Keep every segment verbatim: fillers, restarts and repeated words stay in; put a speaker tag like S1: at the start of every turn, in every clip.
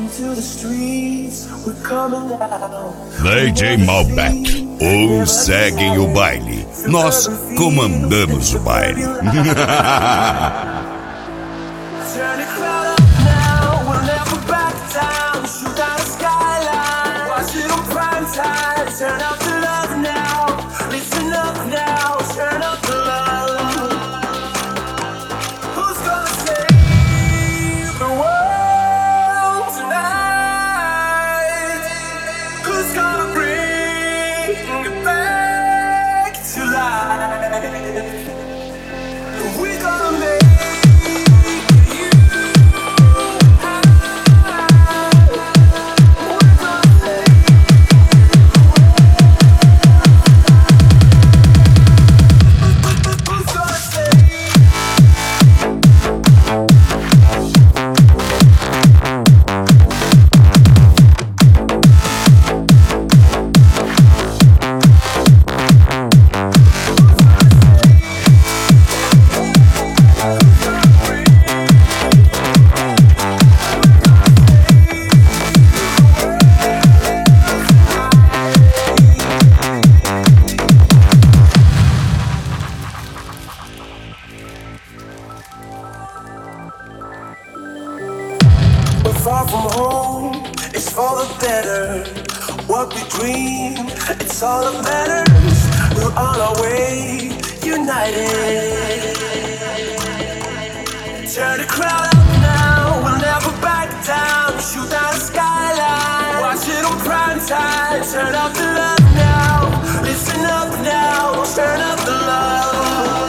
S1: D J Malbec, uns seguem o baile, nós comandamos o baile.
S2: Far from home, it's for the better. What we dream, it's all that matters. We're on our way, united. Turn the crowd up now, we'll never back down. Shoot down the skyline, watch it on prime time. Turn up the love now, listen up now, turn up the love.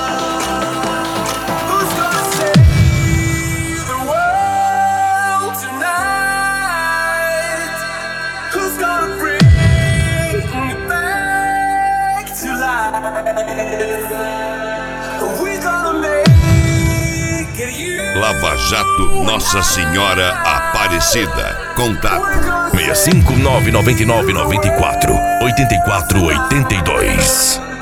S1: Lava Jato Nossa Senhora Aparecida. Contato
S3: seis cinco nove nove nove nove quatro oito quatro oito dois.